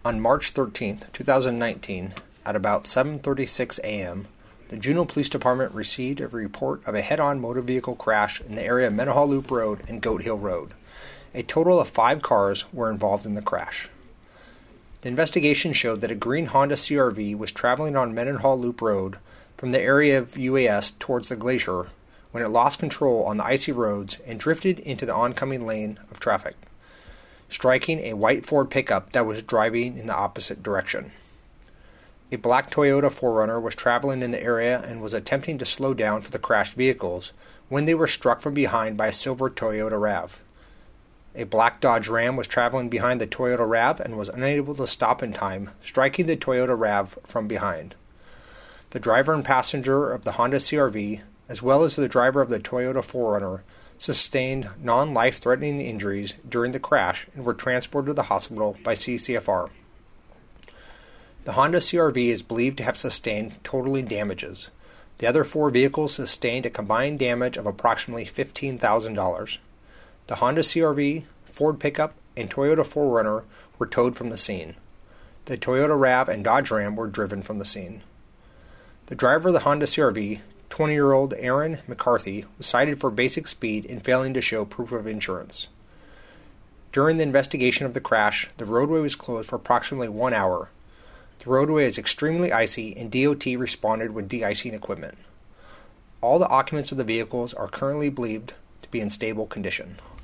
On March 13, 2019, at about 7:36 a.m., the Juneau Police Department received a report of a head-on motor vehicle crash in the area of Mendenhall Loop Road and Goat Hill Road. A total of 5 cars were involved in the crash. The investigation showed that a green Honda CR-V was traveling on Mendenhall Loop Road from the area of UAS towards the glacier when it lost control on the icy roads and drifted into the oncoming lane of traffic, striking a white Ford pickup that was driving in the opposite direction. A black Toyota 4Runner was traveling in the area and was attempting to slow down for the crashed vehicles when they were struck from behind by a silver Toyota RAV. A black Dodge Ram was traveling behind the Toyota RAV and was unable to stop in time, striking the Toyota RAV from behind. The driver and passenger of the Honda CR-V, as well as the driver of the Toyota 4Runner, sustained non-life-threatening injuries during the crash and were transported to the hospital by CCFR. The Honda CR-V is believed to have sustained totaling damages. The other 4 vehicles sustained a combined damage of approximately $15,000. The Honda CR-V, Ford pickup, and Toyota 4Runner were towed from the scene. The Toyota RAV and Dodge Ram were driven from the scene. The driver of the Honda CR-V, 20-year-old Aaron McCarthy, was cited for basic speed and failing to show proof of insurance. During the investigation of the crash, the roadway was closed for approximately 1 hour. The roadway is extremely icy and DOT responded with de-icing equipment. All the occupants of the vehicles are currently believed to be in stable condition.